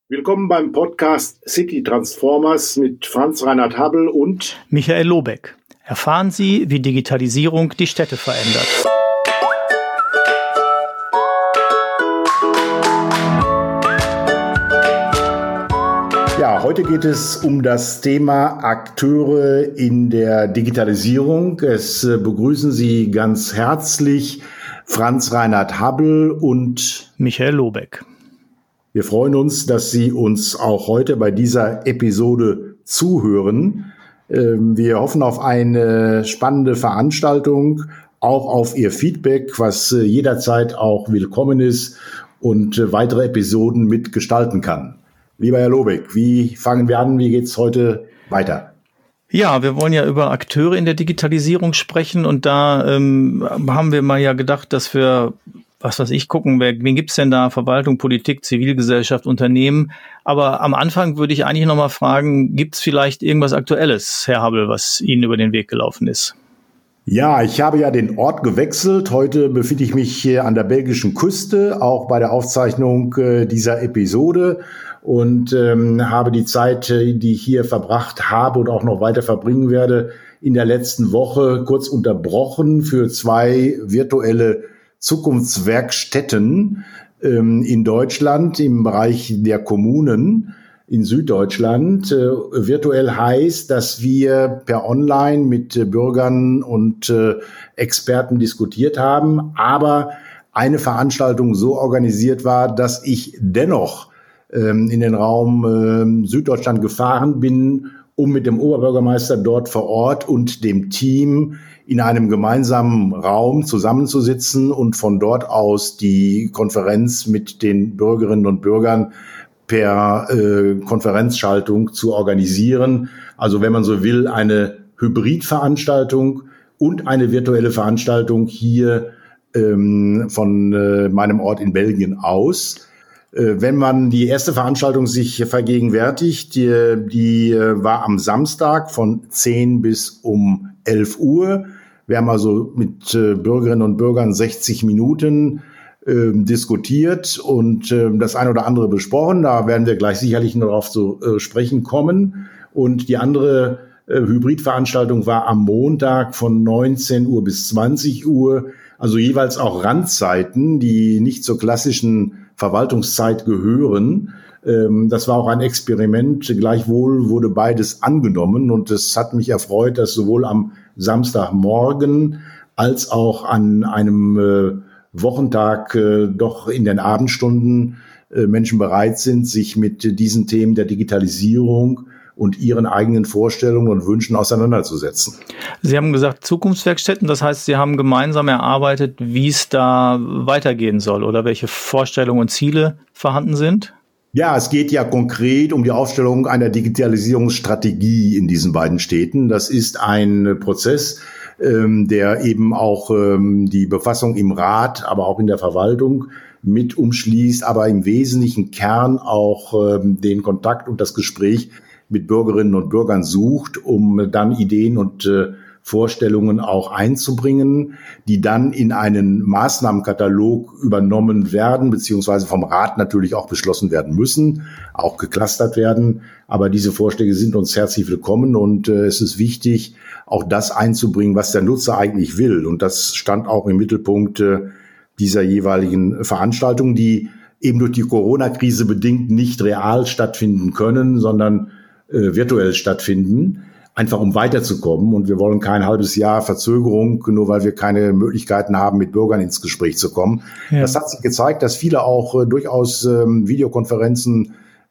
Willkommen beim Podcast City Transformers mit Franz Reinhard Habbel und Michael Lobeck. Erfahren Sie, wie Digitalisierung die Städte verändert. Ja, heute geht es um das Thema Akteure in der Digitalisierung. Es begrüßen Sie ganz herzlich Franz Reinhard Habbel und Michael Lobeck. Wir freuen uns, dass Sie uns auch heute bei dieser Episode zuhören. Wir hoffen auf eine spannende Veranstaltung, auch auf Ihr Feedback, was jederzeit auch willkommen ist und weitere Episoden mitgestalten kann. Lieber Herr Lobeck, wie fangen wir an? Wie geht's heute weiter? Ja, wir wollen ja über Akteure in der Digitalisierung sprechen und da haben wir mal ja gedacht, dass wir gucken, wen gibt's denn da? Verwaltung, Politik, Zivilgesellschaft, Unternehmen. Aber am Anfang würde ich eigentlich nochmal fragen, gibt's vielleicht irgendwas Aktuelles, Herr Habbel, was Ihnen über den Weg gelaufen ist? Ja, ich habe ja den Ort gewechselt. Heute befinde ich mich hier an der belgischen Küste, auch bei der Aufzeichnung dieser Episode und habe die Zeit, die ich hier verbracht habe und auch noch weiter verbringen werde, in der letzten Woche kurz unterbrochen für 2 virtuelle Zukunftswerkstätten in Deutschland im Bereich der Kommunen in Süddeutschland. Virtuell heißt, dass wir per Online mit Bürgern und Experten diskutiert haben, aber eine Veranstaltung so organisiert war, dass ich dennoch in den Raum Süddeutschland gefahren bin, um mit dem Oberbürgermeister dort vor Ort und dem Team in einem gemeinsamen Raum zusammenzusitzen und von dort aus die Konferenz mit den Bürgerinnen und Bürgern per Konferenzschaltung zu organisieren. Also wenn man so will, eine Hybridveranstaltung und eine virtuelle Veranstaltung hier von meinem Ort in Belgien aus. Wenn man die erste Veranstaltung sich vergegenwärtigt, die war am Samstag von 10 bis um 11 Uhr. Wir haben also mit Bürgerinnen und Bürgern 60 Minuten diskutiert und das eine oder andere besprochen. Da werden wir gleich sicherlich noch darauf zu sprechen kommen. Und die andere Hybridveranstaltung war am Montag von 19 Uhr bis 20 Uhr. Also jeweils auch Randzeiten, die nicht zur klassischen Verwaltungszeit gehören. Das war auch ein Experiment. Gleichwohl wurde beides angenommen und es hat mich erfreut, dass sowohl am Samstagmorgen als auch an einem Wochentag doch in den Abendstunden Menschen bereit sind, sich mit diesen Themen der Digitalisierung und ihren eigenen Vorstellungen und Wünschen auseinanderzusetzen. Sie haben gesagt Zukunftswerkstätten, das heißt, Sie haben gemeinsam erarbeitet, wie es da weitergehen soll oder welche Vorstellungen und Ziele vorhanden sind? Ja, es geht ja konkret um die Aufstellung einer Digitalisierungsstrategie in diesen beiden Städten. Das ist ein Prozess, der eben auch die Befassung im Rat, aber auch in der Verwaltung mit umschließt, aber im wesentlichen Kern auch den Kontakt und das Gespräch mit Bürgerinnen und Bürgern sucht, um dann Ideen und Vorstellungen auch einzubringen, die dann in einen Maßnahmenkatalog übernommen werden, beziehungsweise vom Rat natürlich auch beschlossen werden müssen, auch geclustert werden. Aber diese Vorschläge sind uns herzlich willkommen und es ist wichtig, auch das einzubringen, was der Nutzer eigentlich will. Und das stand auch im Mittelpunkt dieser jeweiligen Veranstaltung, die eben durch die Corona-Krise bedingt nicht real stattfinden können, sondern virtuell stattfinden, einfach um weiterzukommen. Und wir wollen kein halbes Jahr Verzögerung, nur weil wir keine Möglichkeiten haben, mit Bürgern ins Gespräch zu kommen. Ja. Das hat sich gezeigt, dass viele auch durchaus Videokonferenzen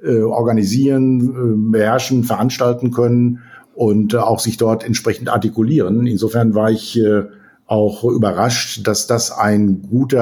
organisieren, beherrschen, veranstalten können und auch sich dort entsprechend artikulieren. Insofern war ich auch überrascht, dass das ein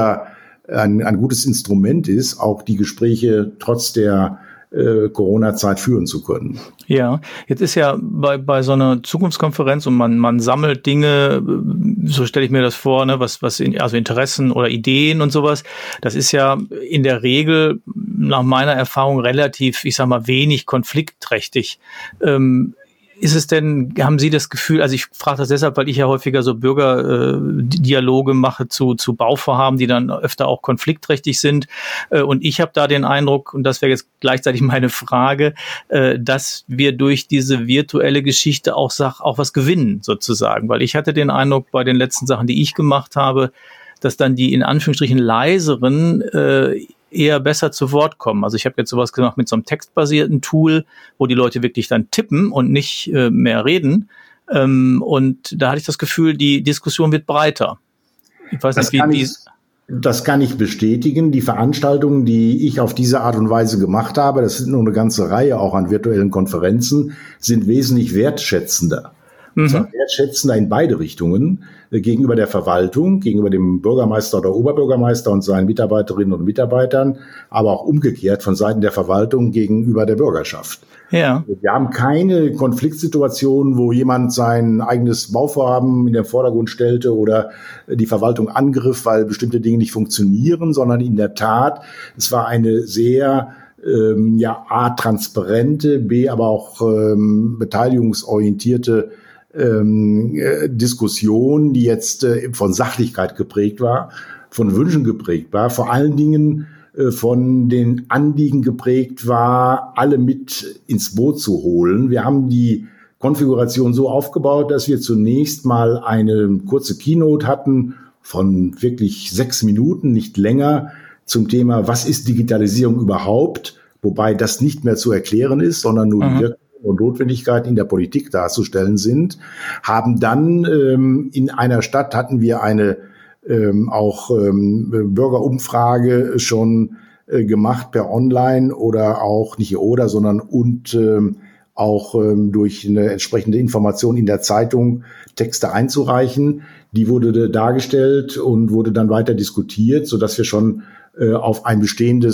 gutes Instrument ist, auch die Gespräche trotz der Corona-Zeit führen zu können. Ja, jetzt ist ja bei so einer Zukunftskonferenz und man sammelt Dinge, so stelle ich mir das vor, ne, also Interessen oder Ideen und sowas. Das ist ja in der Regel nach meiner Erfahrung relativ, ich sag mal, wenig konfliktträchtig. ist es denn, haben Sie das Gefühl, also ich frage das deshalb, weil ich ja häufiger so Bürgerdialoge mache zu Bauvorhaben, die dann öfter auch konfliktträchtig sind. Und ich habe da den Eindruck, und das wäre jetzt gleichzeitig meine Frage, dass wir durch diese virtuelle Geschichte auch was gewinnen, sozusagen. Weil ich hatte den Eindruck bei den letzten Sachen, die ich gemacht habe, dass dann die in Anführungsstrichen leiseren eher besser zu Wort kommen. Also ich habe jetzt sowas gemacht mit so einem textbasierten Tool, wo die Leute wirklich dann tippen und nicht mehr reden. Und da hatte ich das Gefühl, die Diskussion wird breiter. Ich weiß nicht, das kann ich bestätigen. Die Veranstaltungen, die ich auf diese Art und Weise gemacht habe, das sind nur eine ganze Reihe auch an virtuellen Konferenzen, sind wesentlich wertschätzender. Wertschätzender in beide Richtungen, gegenüber der Verwaltung, gegenüber dem Bürgermeister oder Oberbürgermeister und seinen Mitarbeiterinnen und Mitarbeitern, aber auch umgekehrt von Seiten der Verwaltung gegenüber der Bürgerschaft. Ja. Wir haben keine Konfliktsituation, wo jemand sein eigenes Bauvorhaben in den Vordergrund stellte oder die Verwaltung angriff, weil bestimmte Dinge nicht funktionieren, sondern in der Tat, es war eine sehr A, transparente, B, aber auch beteiligungsorientierte Diskussion, die jetzt von Sachlichkeit geprägt war, von Wünschen geprägt war, vor allen Dingen von den Anliegen geprägt war, alle mit ins Boot zu holen. Wir haben die Konfiguration so aufgebaut, dass wir zunächst mal eine kurze Keynote hatten von wirklich 6 Minuten, nicht länger, zum Thema, was ist Digitalisierung überhaupt? Wobei das nicht mehr zu erklären ist, sondern nur die Wirkung und Notwendigkeiten in der Politik darzustellen sind. Haben dann in einer Stadt hatten wir eine Bürgerumfrage schon gemacht per Online oder auch nicht oder, sondern auch durch eine entsprechende Information in der Zeitung Texte einzureichen. Die wurde dargestellt und wurde dann weiter diskutiert, sodass wir schon auf bestehende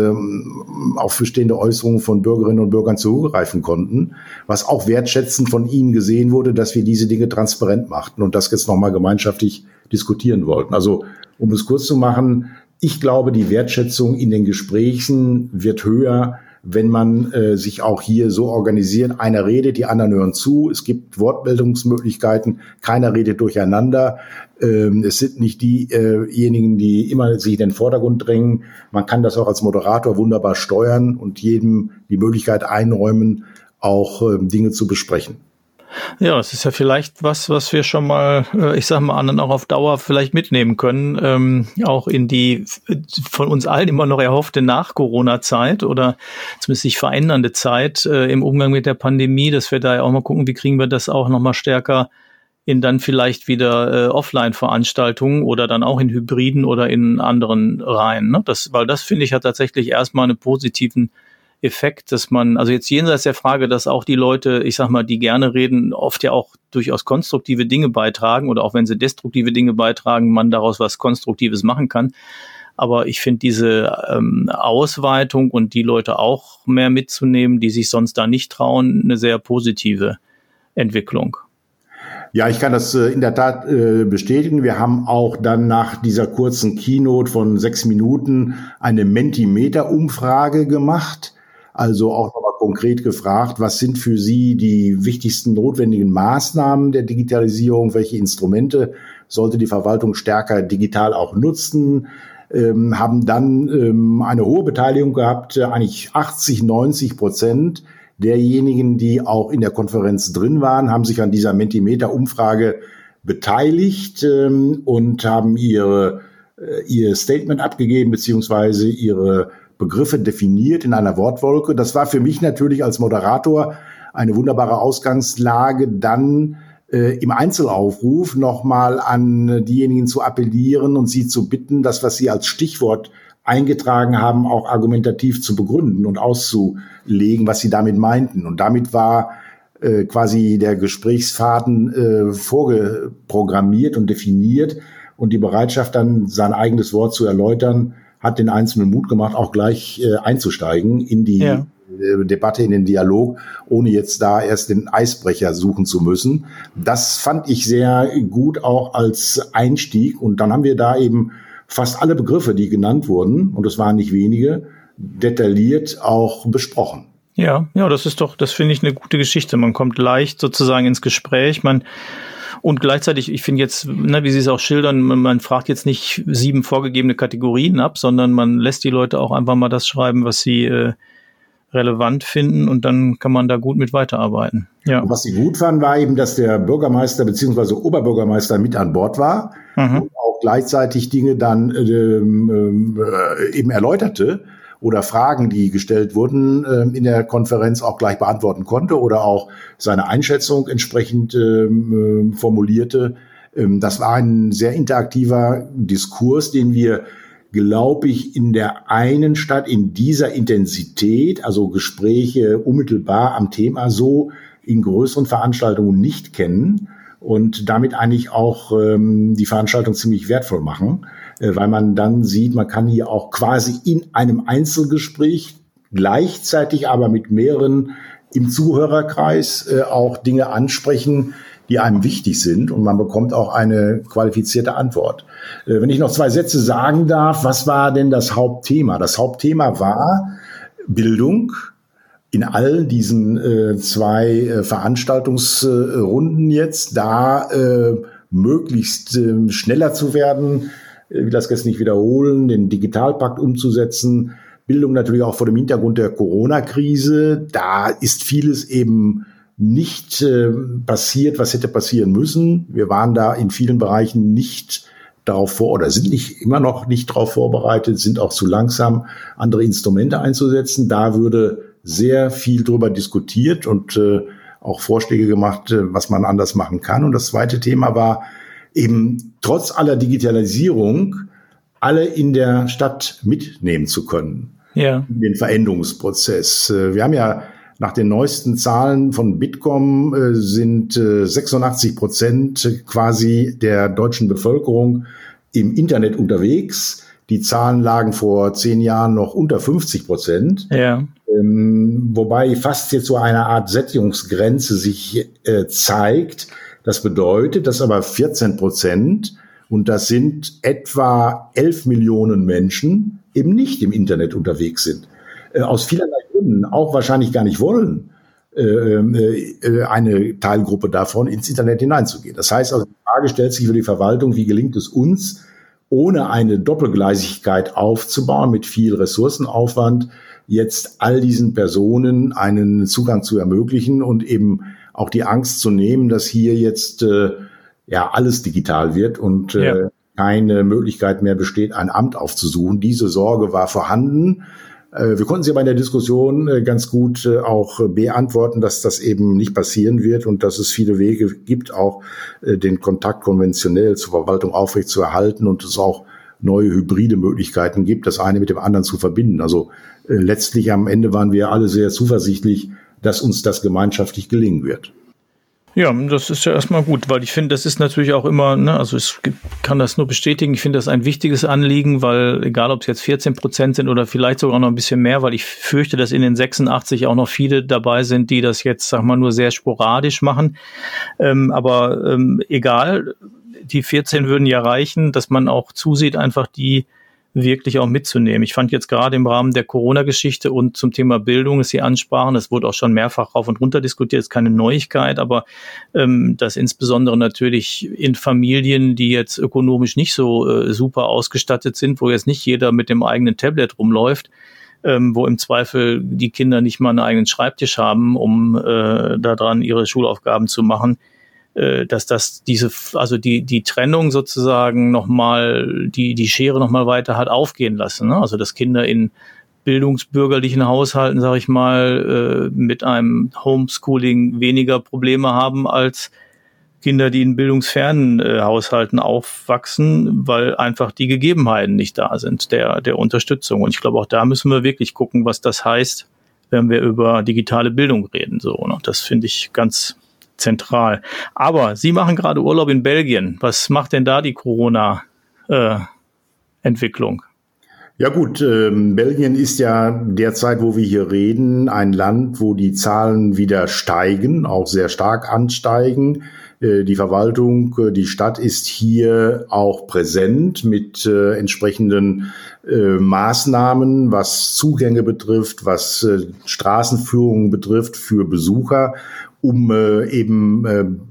Äußerungen von Bürgerinnen und Bürgern zurückgreifen konnten, was auch wertschätzend von ihnen gesehen wurde, dass wir diese Dinge transparent machten und das jetzt nochmal gemeinschaftlich diskutieren wollten. Also, um es kurz zu machen, ich glaube, die Wertschätzung in den Gesprächen wird höher, wenn man sich auch hier so organisiert. Einer redet, die anderen hören zu. Es gibt Wortmeldungsmöglichkeiten. Keiner redet durcheinander. Es sind nicht diejenigen, die immer sich in den Vordergrund drängen. Man kann das auch als Moderator wunderbar steuern und jedem die Möglichkeit einräumen, auch Dinge zu besprechen. Ja, es ist ja vielleicht was wir schon mal, ich sag mal, anderen auch auf Dauer vielleicht mitnehmen können, auch in die von uns allen immer noch erhoffte Nach-Corona-Zeit oder zumindest sich verändernde Zeit im Umgang mit der Pandemie, dass wir da ja auch mal gucken, wie kriegen wir das auch noch mal stärker in dann vielleicht wieder Offline-Veranstaltungen oder dann auch in Hybriden oder in anderen Reihen. Ne? Weil das finde ich hat tatsächlich erstmal einen positiven Effekt, dass man, also jetzt jenseits der Frage, dass auch die Leute, ich sag mal, die gerne reden, oft ja auch durchaus konstruktive Dinge beitragen oder auch wenn sie destruktive Dinge beitragen, man daraus was Konstruktives machen kann. Aber ich finde diese Ausweitung und die Leute auch mehr mitzunehmen, die sich sonst da nicht trauen, eine sehr positive Entwicklung. Ja, ich kann das in der Tat bestätigen. Wir haben auch dann nach dieser kurzen Keynote von 6 Minuten eine Mentimeter-Umfrage gemacht. Also auch nochmal konkret gefragt, was sind für Sie die wichtigsten notwendigen Maßnahmen der Digitalisierung? Welche Instrumente sollte die Verwaltung stärker digital auch nutzen? Haben dann eine hohe Beteiligung gehabt, eigentlich 80-90% derjenigen, die auch in der Konferenz drin waren, haben sich an dieser Mentimeter-Umfrage beteiligt und haben ihr Statement abgegeben, beziehungsweise ihre Begriffe definiert in einer Wortwolke. Das war für mich natürlich als Moderator eine wunderbare Ausgangslage, dann im Einzelaufruf nochmal an diejenigen zu appellieren und sie zu bitten, das, was sie als Stichwort eingetragen haben, auch argumentativ zu begründen und auszulegen, was sie damit meinten. Und damit war quasi der Gesprächsfaden vorgeprogrammiert und definiert und die Bereitschaft, dann sein eigenes Wort zu erläutern, hat den Einzelnen Mut gemacht, auch gleich einzusteigen in die Debatte, in den Dialog, ohne jetzt da erst den Eisbrecher suchen zu müssen. Das fand ich sehr gut auch als Einstieg. Und dann haben wir da eben fast alle Begriffe, die genannt wurden, und es waren nicht wenige, detailliert auch besprochen. Ja, das finde ich eine gute Geschichte. Man kommt leicht sozusagen ins Gespräch, und gleichzeitig, ich finde jetzt, wie Sie es auch schildern, man fragt jetzt nicht 7 vorgegebene Kategorien ab, sondern man lässt die Leute auch einfach mal das schreiben, was sie relevant finden, und dann kann man da gut mit weiterarbeiten. Ja. Und was sie gut fanden, war eben, dass der Bürgermeister bzw. Oberbürgermeister mit an Bord war und auch gleichzeitig Dinge dann eben erläuterte oder Fragen, die gestellt wurden, in der Konferenz auch gleich beantworten konnte oder auch seine Einschätzung entsprechend formulierte. Das war ein sehr interaktiver Diskurs, den wir, glaube ich, in der einen Stadt in dieser Intensität, also Gespräche unmittelbar am Thema, so in größeren Veranstaltungen nicht kennen und damit eigentlich auch die Veranstaltung ziemlich wertvoll machen, weil man dann sieht, man kann hier auch quasi in einem Einzelgespräch gleichzeitig aber mit mehreren im Zuhörerkreis auch Dinge ansprechen, die einem wichtig sind, und man bekommt auch eine qualifizierte Antwort. Wenn ich noch 2 Sätze sagen darf, was war denn das Hauptthema? Das Hauptthema war Bildung in all diesen 2 Veranstaltungsrunden jetzt, da möglichst schneller zu werden. Ich will das jetzt nicht wiederholen, den Digitalpakt umzusetzen. Bildung natürlich auch vor dem Hintergrund der Corona-Krise. Da ist vieles eben nicht passiert, was hätte passieren müssen. Wir waren da in vielen Bereichen nicht darauf sind immer noch nicht darauf vorbereitet, sind auch zu langsam, andere Instrumente einzusetzen. Da würde sehr viel drüber diskutiert und auch Vorschläge gemacht, was man anders machen kann. Und das zweite Thema war eben, trotz aller Digitalisierung alle in der Stadt mitnehmen zu können. Ja. Den Veränderungsprozess. Wir haben ja nach den neuesten Zahlen von Bitkom sind 86% quasi der deutschen Bevölkerung im Internet unterwegs. Die Zahlen lagen vor 10 Jahren noch unter 50%. Ja. Wobei fast jetzt so eine Art Sättigungsgrenze sich zeigt. Das bedeutet, dass aber 14%, und das sind etwa 11 Millionen Menschen, eben nicht im Internet unterwegs sind. Aus vielerlei Gründen auch wahrscheinlich gar nicht wollen, eine Teilgruppe davon ins Internet hineinzugehen. Das heißt also, die Frage stellt sich für die Verwaltung, wie gelingt es uns, ohne eine Doppelgleisigkeit aufzubauen, mit viel Ressourcenaufwand, jetzt all diesen Personen einen Zugang zu ermöglichen und eben auch die Angst zu nehmen, dass hier jetzt alles digital wird und keine Möglichkeit mehr besteht, ein Amt aufzusuchen. Diese Sorge war vorhanden. Wir konnten sie aber in der Diskussion ganz gut auch beantworten, dass das eben nicht passieren wird und dass es viele Wege gibt, auch den Kontakt konventionell zur Verwaltung aufrechtzuerhalten und es auch neue hybride Möglichkeiten gibt, das eine mit dem anderen zu verbinden. Also letztlich am Ende waren wir alle sehr zuversichtlich, dass uns das gemeinschaftlich gelingen wird. Ja, das ist ja erstmal gut, weil ich finde, das ist natürlich auch immer, also kann das nur bestätigen, ich finde das ein wichtiges Anliegen, weil egal, ob es jetzt 14% sind oder vielleicht sogar noch ein bisschen mehr, weil ich fürchte, dass in den 86 auch noch viele dabei sind, die das jetzt, sag mal, nur sehr sporadisch machen. Aber egal, die 14 würden ja reichen, dass man auch zusieht, einfach die wirklich auch mitzunehmen. Ich fand jetzt gerade im Rahmen der Corona-Geschichte und zum Thema Bildung, das Sie ansprachen, das wurde auch schon mehrfach rauf und runter diskutiert, ist keine Neuigkeit, aber dass insbesondere natürlich in Familien, die jetzt ökonomisch nicht so super ausgestattet sind, wo jetzt nicht jeder mit dem eigenen Tablet rumläuft, wo im Zweifel die Kinder nicht mal einen eigenen Schreibtisch haben, um daran ihre Schulaufgaben zu machen, dass das die Trennung sozusagen nochmal, die Schere nochmal weiter hat aufgehen lassen, ne? Also dass Kinder in bildungsbürgerlichen Haushalten, sage ich mal, mit einem Homeschooling weniger Probleme haben als Kinder, die in bildungsfernen Haushalten aufwachsen, weil einfach die Gegebenheiten nicht da sind, der Unterstützung. Und ich glaube, auch da müssen wir wirklich gucken, was das heißt, wenn wir über digitale Bildung reden. So, ne? Das finde ich ganz zentral. Aber Sie machen gerade Urlaub in Belgien. Was macht denn da die Corona-Entwicklung? Ja gut, Belgien ist ja derzeit, wo wir hier reden, ein Land, wo die Zahlen wieder steigen, auch sehr stark ansteigen. Die Verwaltung, die Stadt ist hier auch präsent mit entsprechenden Maßnahmen, was Zugänge betrifft, was Straßenführungen betrifft für Besucher, um eben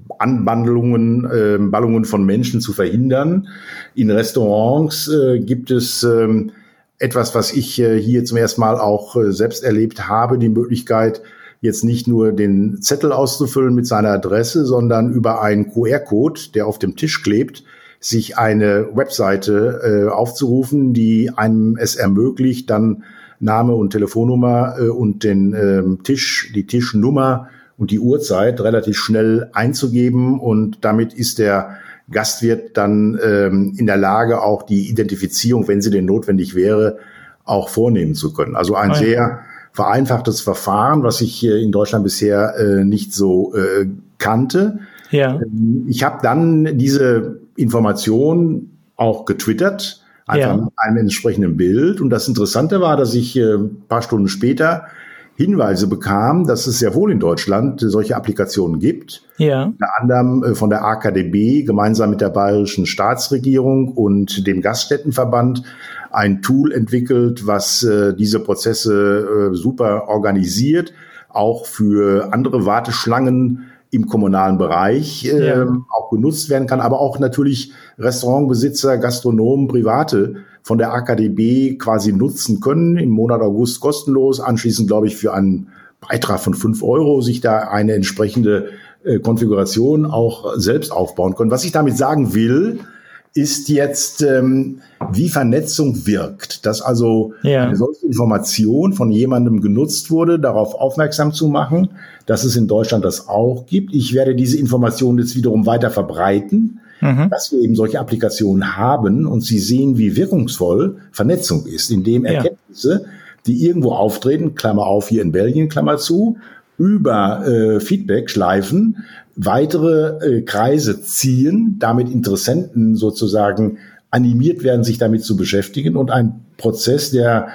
Ballungen von Menschen zu verhindern. In Restaurants gibt es etwas, was ich hier zum ersten Mal auch selbst erlebt habe, die Möglichkeit, jetzt nicht nur den Zettel auszufüllen mit seiner Adresse, sondern über einen QR-Code, der auf dem Tisch klebt, sich eine Webseite aufzurufen, die einem es ermöglicht, dann Name und Telefonnummer und den die Tischnummer und die Uhrzeit relativ schnell einzugeben. Und damit ist der Gastwirt dann in der Lage, auch die Identifizierung, wenn sie denn notwendig wäre, auch vornehmen zu können. Also ein sehr vereinfachtes Verfahren, was ich hier in Deutschland bisher nicht so kannte. Ja. Ich habe dann diese Information auch getwittert, einfach mit einem entsprechenden Bild. Und das Interessante war, dass ich ein paar Stunden später Hinweise bekam, dass es sehr wohl in Deutschland solche Applikationen gibt. Ja. Unter anderem von der AKDB gemeinsam mit der Bayerischen Staatsregierung und dem Gaststättenverband ein Tool entwickelt, was diese Prozesse super organisiert, auch für andere Warteschlangen im kommunalen Bereich auch genutzt werden kann, aber auch natürlich Restaurantbesitzer, Gastronomen, Private von der AKDB quasi nutzen können, im Monat August kostenlos, anschließend, glaube ich, für einen Beitrag von 5 € sich da eine entsprechende Konfiguration auch selbst aufbauen können. Was ich damit sagen will, ist jetzt, wie Vernetzung wirkt. Dass also eine solche Information von jemandem genutzt wurde, darauf aufmerksam zu machen, dass es in Deutschland das auch gibt. Ich werde diese Information jetzt wiederum weiter verbreiten, dass wir eben solche Applikationen haben und Sie sehen, wie wirkungsvoll Vernetzung ist, indem Erkenntnisse, die irgendwo auftreten, Klammer auf, hier in Belgien, Klammer zu, über Feedback-Schleifen weitere Kreise ziehen, damit Interessenten sozusagen animiert werden, sich damit zu beschäftigen und ein Prozess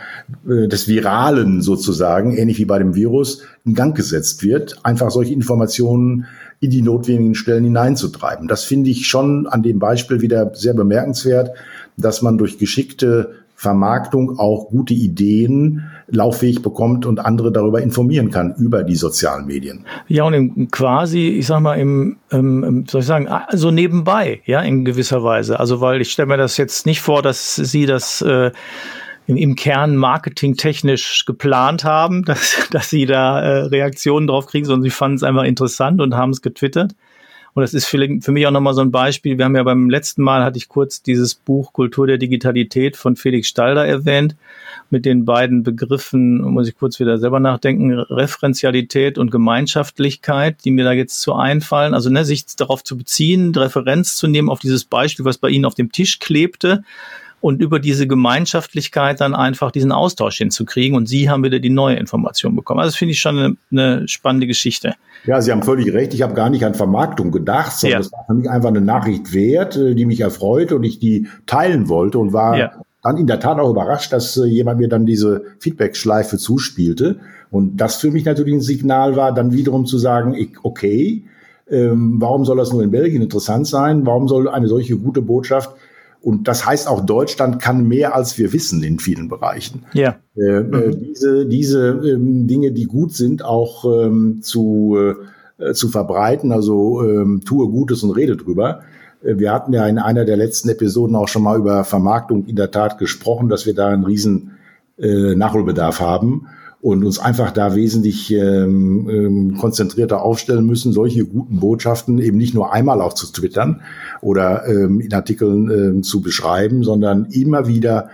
des Viralen sozusagen, ähnlich wie bei dem Virus, in Gang gesetzt wird, einfach solche Informationen in die notwendigen Stellen hineinzutreiben. Das finde ich schon an dem Beispiel wieder sehr bemerkenswert, dass man durch geschickte Vermarktung auch gute Ideen lauffähig bekommt und andere darüber informieren kann, über die sozialen Medien. Ja, und quasi, ich sag mal, soll ich sagen, so nebenbei, ja, in gewisser Weise. Also, weil ich stelle mir das jetzt nicht vor, dass Sie das im Kern marketingtechnisch geplant haben, dass Sie da Reaktionen drauf kriegen, sondern Sie fanden es einfach interessant und haben es getwittert. Und das ist für mich auch nochmal so ein Beispiel. Wir haben ja beim letzten Mal, hatte ich kurz dieses Buch Kultur der Digitalität von Felix Stalder erwähnt, mit den beiden Begriffen, muss ich kurz wieder selber nachdenken, Referenzialität und Gemeinschaftlichkeit, die mir da jetzt so einfallen. Also sich darauf zu beziehen, Referenz zu nehmen auf dieses Beispiel, was bei Ihnen auf dem Tisch klebte, und über diese Gemeinschaftlichkeit dann einfach diesen Austausch hinzukriegen. Und Sie haben wieder die neue Information bekommen. Also das finde ich schon eine spannende Geschichte. Ja, Sie haben völlig recht. Ich habe gar nicht an Vermarktung gedacht, sondern das war für mich einfach eine Nachricht wert, die mich erfreute und ich die teilen wollte und war dann in der Tat auch überrascht, dass jemand mir dann diese Feedback-Schleife zuspielte. Und das für mich natürlich ein Signal war, dann wiederum zu sagen, okay, warum soll das nur in Belgien interessant sein? Warum soll eine solche gute Botschaft? Und das heißt auch, Deutschland kann mehr, als wir wissen in vielen Bereichen. Ja. Diese Dinge, die gut sind, auch zu verbreiten. Also tue Gutes und rede drüber. Wir hatten ja in einer der letzten Episoden auch schon mal über Vermarktung in der Tat gesprochen, dass wir da einen riesen Nachholbedarf haben und uns einfach da wesentlich konzentrierter aufstellen müssen, solche guten Botschaften eben nicht nur einmal auch zu twittern oder in Artikeln zu beschreiben, sondern immer wieder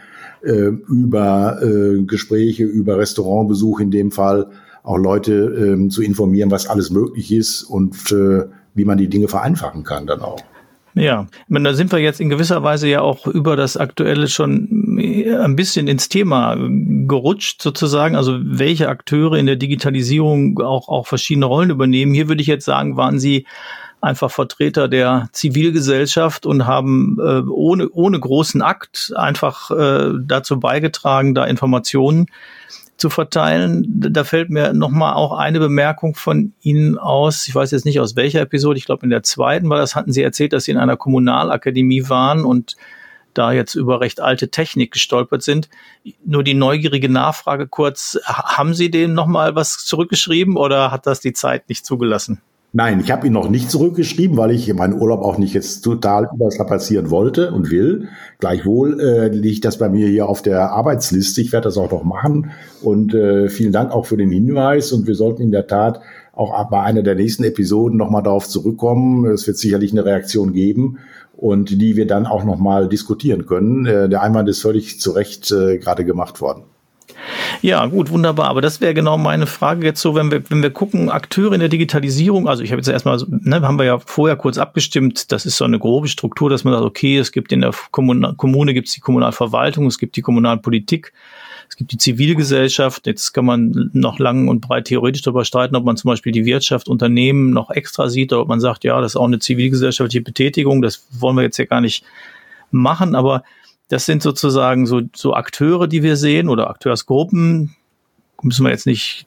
über Gespräche, über Restaurantbesuch in dem Fall auch Leute zu informieren, was alles möglich ist und wie man die Dinge vereinfachen kann dann auch. Ja, ich meine, da sind wir jetzt in gewisser Weise ja auch über das Aktuelle schon ein bisschen ins Thema gerutscht sozusagen, also welche Akteure in der Digitalisierung auch verschiedene Rollen übernehmen. Hier würde ich jetzt sagen, waren Sie einfach Vertreter der Zivilgesellschaft und haben ohne großen Akt einfach dazu beigetragen, da Informationen zu verteilen. Da fällt mir nochmal auch eine Bemerkung von Ihnen aus. Ich weiß jetzt nicht aus welcher Episode, ich glaube in der zweiten war das, hatten Sie erzählt, dass Sie in einer Kommunalakademie waren und da jetzt über recht alte Technik gestolpert sind. Nur die neugierige Nachfrage kurz, haben Sie denen nochmal was zurückgeschrieben oder hat das die Zeit nicht zugelassen? Nein, ich habe ihn noch nicht zurückgeschrieben, weil ich meinen Urlaub auch nicht jetzt total überstrapazieren wollte und will. Gleichwohl liegt das bei mir hier auf der Arbeitsliste. Ich werde das auch noch machen. Und vielen Dank auch für den Hinweis. Und wir sollten in der Tat auch bei einer der nächsten Episoden nochmal darauf zurückkommen. Es wird sicherlich eine Reaktion geben und die wir dann auch nochmal diskutieren können. Der Einwand ist völlig zu Recht gerade gemacht worden. Ja, gut, wunderbar. Aber das wäre genau meine Frage jetzt so, wenn wir gucken, Akteure in der Digitalisierung, also ich habe jetzt erstmal, haben wir ja vorher kurz abgestimmt, das ist so eine grobe Struktur, dass man sagt, okay, es gibt in der Kommune gibt es die Kommunalverwaltung, es gibt die Kommunalpolitik, es gibt die Zivilgesellschaft. Jetzt kann man noch lang und breit theoretisch darüber streiten, ob man zum Beispiel die Wirtschaft, Unternehmen noch extra sieht oder ob man sagt, ja, das ist auch eine zivilgesellschaftliche Betätigung, das wollen wir jetzt ja gar nicht machen, aber das sind sozusagen so Akteure, die wir sehen oder Akteursgruppen. Müssen wir jetzt nicht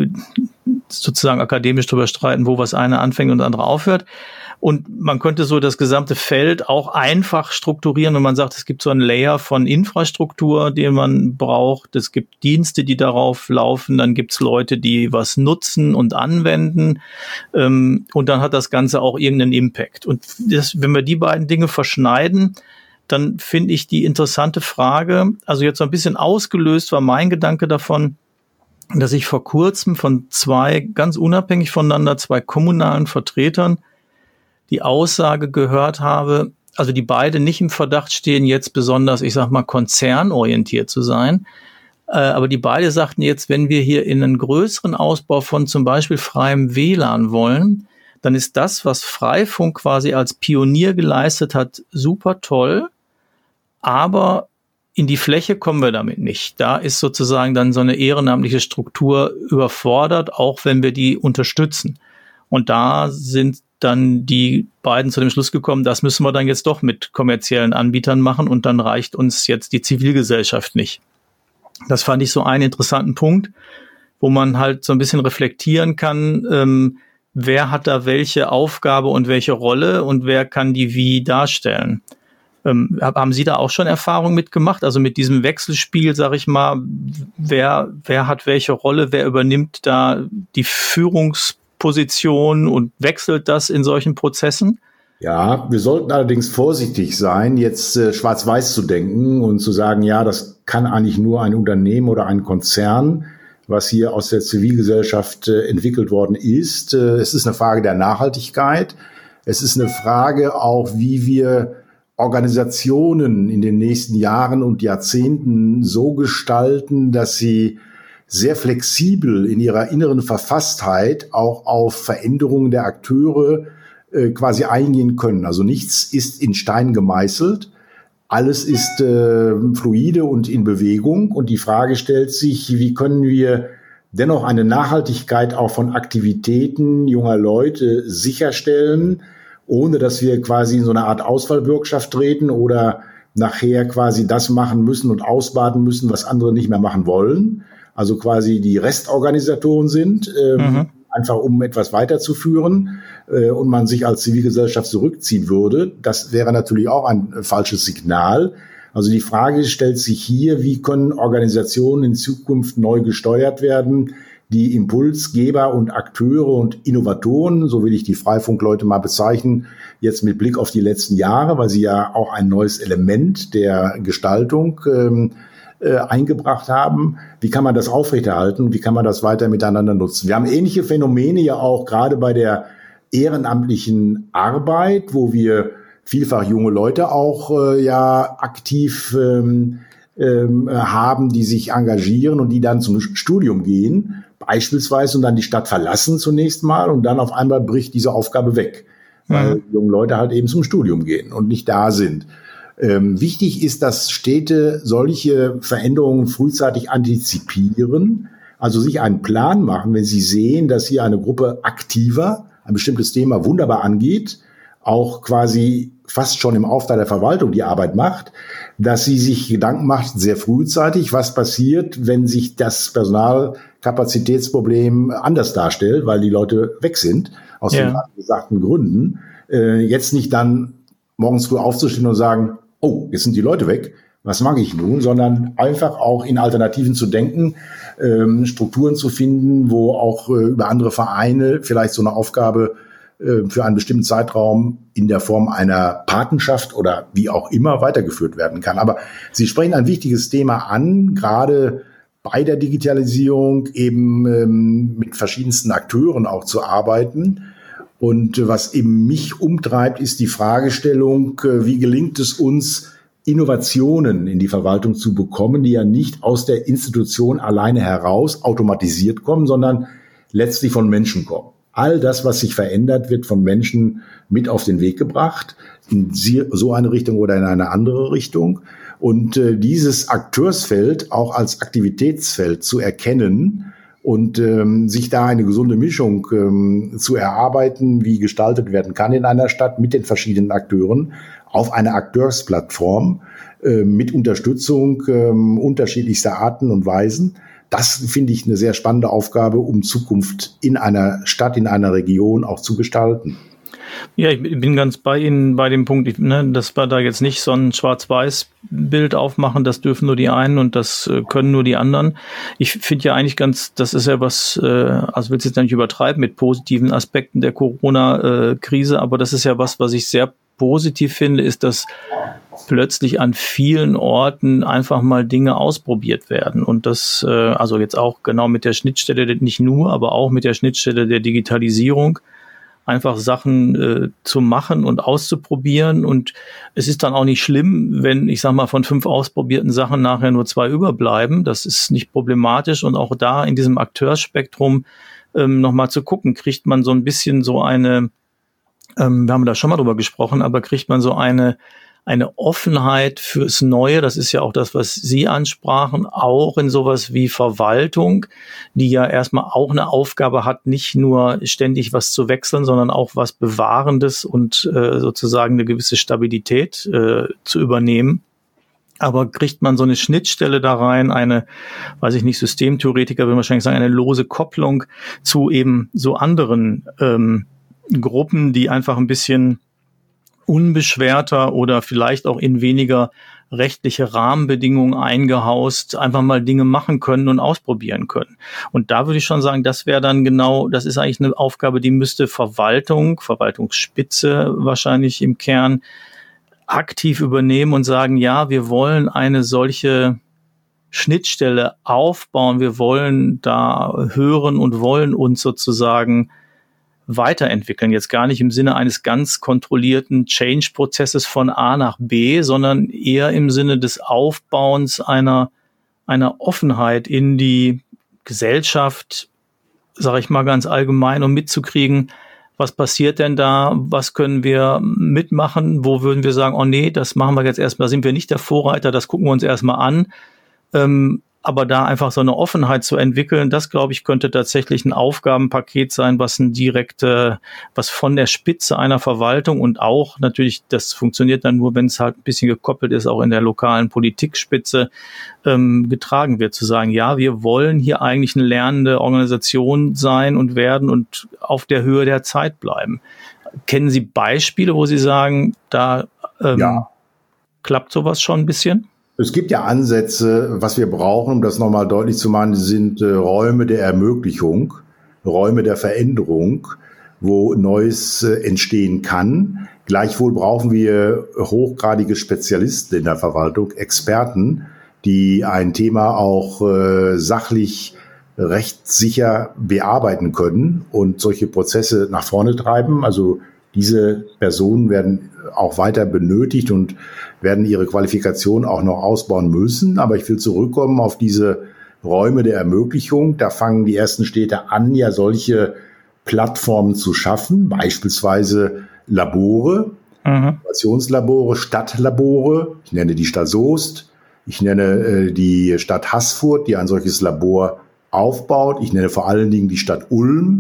sozusagen akademisch drüber streiten, wo was eine anfängt und das andere aufhört. Und man könnte so das gesamte Feld auch einfach strukturieren, wenn man sagt, es gibt so einen Layer von Infrastruktur, den man braucht. Es gibt Dienste, die darauf laufen. Dann gibt es Leute, die was nutzen und anwenden. Und dann hat das Ganze auch irgendeinen Impact. Und wenn wir die beiden Dinge verschneiden, dann finde ich die interessante Frage, also jetzt so ein bisschen ausgelöst war mein Gedanke davon, dass ich vor kurzem von zwei, ganz unabhängig voneinander, zwei kommunalen Vertretern die Aussage gehört habe, also die beide nicht im Verdacht stehen, jetzt besonders, ich sag mal, konzernorientiert zu sein, aber die beide sagten jetzt, wenn wir hier in einen größeren Ausbau von zum Beispiel freiem WLAN wollen, dann ist das, was Freifunk quasi als Pionier geleistet hat, super toll, aber in die Fläche kommen wir damit nicht. Da ist sozusagen dann so eine ehrenamtliche Struktur überfordert, auch wenn wir die unterstützen. Und da sind dann die beiden zu dem Schluss gekommen, das müssen wir dann jetzt doch mit kommerziellen Anbietern machen und dann reicht uns jetzt die Zivilgesellschaft nicht. Das fand ich so einen interessanten Punkt, wo man halt so ein bisschen reflektieren kann, wer hat da welche Aufgabe und welche Rolle und wer kann die wie darstellen. Haben Sie da auch schon Erfahrung mitgemacht? Also mit diesem Wechselspiel, sag ich mal, wer hat welche Rolle, wer übernimmt da die Führungsposition und wechselt das in solchen Prozessen? Ja, wir sollten allerdings vorsichtig sein, jetzt schwarz-weiß zu denken und zu sagen, ja, das kann eigentlich nur ein Unternehmen oder ein Konzern, was hier aus der Zivilgesellschaft entwickelt worden ist. Es ist eine Frage der Nachhaltigkeit. Es ist eine Frage auch, wie wir Organisationen in den nächsten Jahren und Jahrzehnten so gestalten, dass sie sehr flexibel in ihrer inneren Verfasstheit auch auf Veränderungen der Akteure quasi eingehen können. Also nichts ist in Stein gemeißelt, alles ist fluide und in Bewegung. Und die Frage stellt sich, wie können wir dennoch eine Nachhaltigkeit auch von Aktivitäten junger Leute sicherstellen, ohne dass wir quasi in so eine Art Ausfallbürgschaft treten oder nachher quasi das machen müssen und ausbaden müssen, was andere nicht mehr machen wollen. Also quasi die Restorganisatoren sind, einfach um etwas weiterzuführen und man sich als Zivilgesellschaft zurückziehen würde. Das wäre natürlich auch ein falsches Signal. Also die Frage stellt sich hier, wie können Organisationen in Zukunft neu gesteuert werden, die Impulsgeber und Akteure und Innovatoren, so will ich die Freifunkleute mal bezeichnen, jetzt mit Blick auf die letzten Jahre, weil sie ja auch ein neues Element der Gestaltung eingebracht haben. Wie kann man das aufrechterhalten? Wie kann man das weiter miteinander nutzen? Wir haben ähnliche Phänomene ja auch gerade bei der ehrenamtlichen Arbeit, wo wir vielfach junge Leute auch aktiv haben, die sich engagieren und die dann zum Studium gehen, beispielsweise, und dann die Stadt verlassen zunächst mal und dann auf einmal bricht diese Aufgabe weg, weil junge Leute halt eben zum Studium gehen und nicht da sind. Wichtig ist, dass Städte solche Veränderungen frühzeitig antizipieren, also sich einen Plan machen, wenn sie sehen, dass hier eine Gruppe aktiver ein bestimmtes Thema wunderbar angeht, auch quasi fast schon im Auftrag der Verwaltung die Arbeit macht, dass sie sich Gedanken macht, sehr frühzeitig, was passiert, wenn sich das Personalkapazitätsproblem anders darstellt, weil die Leute weg sind, aus den gesagten Gründen. Jetzt nicht dann morgens früh aufzustehen und sagen, oh, jetzt sind die Leute weg, was mache ich nun, sondern einfach auch in Alternativen zu denken, Strukturen zu finden, wo auch über andere Vereine vielleicht so eine Aufgabe für einen bestimmten Zeitraum in der Form einer Patenschaft oder wie auch immer weitergeführt werden kann. Aber Sie sprechen ein wichtiges Thema an, gerade bei der Digitalisierung eben mit verschiedensten Akteuren auch zu arbeiten. Und was eben mich umtreibt, ist die Fragestellung, wie gelingt es uns, Innovationen in die Verwaltung zu bekommen, die ja nicht aus der Institution alleine heraus automatisiert kommen, sondern letztlich von Menschen kommen. All das, was sich verändert, wird von Menschen mit auf den Weg gebracht, in so eine Richtung oder in eine andere Richtung. Und dieses Akteursfeld auch als Aktivitätsfeld zu erkennen und sich da eine gesunde Mischung zu erarbeiten, wie gestaltet werden kann in einer Stadt mit den verschiedenen Akteuren auf einer Akteursplattform mit Unterstützung unterschiedlichster Arten und Weisen. Das finde ich eine sehr spannende Aufgabe, um Zukunft in einer Stadt, in einer Region auch zu gestalten. Ja, ich bin ganz bei Ihnen bei dem Punkt, dass wir da jetzt nicht so ein Schwarz-Weiß-Bild aufmachen, das dürfen nur die einen und das können nur die anderen. Ich finde ja eigentlich das ist ja was, also will es jetzt nicht übertreiben mit positiven Aspekten der Corona-Krise, aber das ist ja was ich sehr positiv finde, ist, dass plötzlich an vielen Orten einfach mal Dinge ausprobiert werden. Und das, also jetzt auch genau mit der Schnittstelle, nicht nur, aber auch mit der Schnittstelle der Digitalisierung, einfach Sachen zu machen und auszuprobieren. Und es ist dann auch nicht schlimm, wenn, ich sag mal, von 5 ausprobierten Sachen nachher nur 2 überbleiben. Das ist nicht problematisch. Und auch da in diesem Akteursspektrum nochmal zu gucken, kriegt man so ein bisschen so eine, wir haben da schon mal drüber gesprochen, aber kriegt man so eine Offenheit fürs Neue, das ist ja auch das, was Sie ansprachen, auch in sowas wie Verwaltung, die ja erstmal auch eine Aufgabe hat, nicht nur ständig was zu wechseln, sondern auch was Bewahrendes und sozusagen eine gewisse Stabilität zu übernehmen. Aber kriegt man so eine Schnittstelle da rein, eine, weiß ich nicht, Systemtheoretiker will wahrscheinlich sagen, eine lose Kopplung zu eben so anderen Gruppen, die einfach ein bisschen unbeschwerter oder vielleicht auch in weniger rechtliche Rahmenbedingungen eingehaust, einfach mal Dinge machen können und ausprobieren können. Und da würde ich schon sagen, das wäre dann genau, das ist eigentlich eine Aufgabe, die müsste Verwaltungsspitze wahrscheinlich im Kern aktiv übernehmen und sagen, ja, wir wollen eine solche Schnittstelle aufbauen, wir wollen da hören und wollen uns sozusagen weiterentwickeln. Jetzt gar nicht im Sinne eines ganz kontrollierten Change-Prozesses von A nach B, sondern eher im Sinne des Aufbauens einer Offenheit in die Gesellschaft, sage ich mal ganz allgemein, um mitzukriegen, was passiert denn da, was können wir mitmachen, wo würden wir sagen, oh nee, das machen wir jetzt erstmal, da sind wir nicht der Vorreiter, das gucken wir uns erstmal an. Aber da einfach so eine Offenheit zu entwickeln, das, glaube ich, könnte tatsächlich ein Aufgabenpaket sein, was was von der Spitze einer Verwaltung und auch natürlich, das funktioniert dann nur, wenn es halt ein bisschen gekoppelt ist, auch in der lokalen Politikspitze getragen wird, zu sagen, ja, wir wollen hier eigentlich eine lernende Organisation sein und werden und auf der Höhe der Zeit bleiben. Kennen Sie Beispiele, wo Sie sagen, da klappt sowas schon ein bisschen? Es gibt ja Ansätze, was wir brauchen, um das nochmal deutlich zu machen, sind Räume der Ermöglichung, Räume der Veränderung, wo Neues entstehen kann. Gleichwohl brauchen wir hochgradige Spezialisten in der Verwaltung, Experten, die ein Thema auch sachlich rechtssicher bearbeiten können und solche Prozesse nach vorne treiben. Also diese Personen werden auch weiter benötigt und werden ihre Qualifikation auch noch ausbauen müssen. Aber ich will zurückkommen auf diese Räume der Ermöglichung. Da fangen die ersten Städte an, ja solche Plattformen zu schaffen, beispielsweise Labore, Innovationslabore, Stadtlabore. Ich nenne die Stadt Soest, ich nenne die Stadt Haßfurt, die ein solches Labor aufbaut. Ich nenne vor allen Dingen die Stadt Ulm,